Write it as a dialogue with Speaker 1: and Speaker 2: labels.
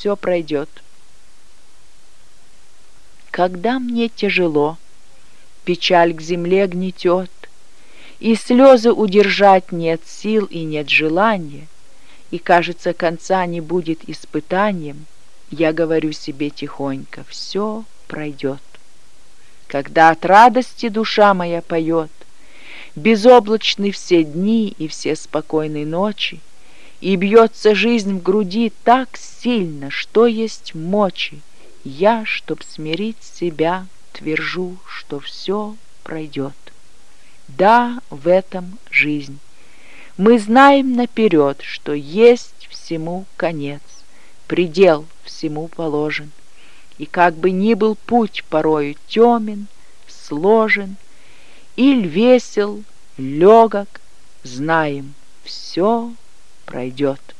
Speaker 1: все пройдет. Когда мне тяжело, печаль к земле гнетет, и слезы удержать нет сил и нет желания, и, кажется, конца не будет испытанием, я говорю себе тихонько: все пройдет. Когда от радости душа моя поет, безоблачны все дни и все спокойные ночи, и бьется жизнь в груди так сильно, что есть мочи, я, чтоб смирить себя, твержу, что все пройдет. Да, в этом жизнь. Мы знаем наперед, что есть всему конец, предел всему положен. И как бы ни был путь порою темен, сложен, иль весел, легок, знаем, все пройдет.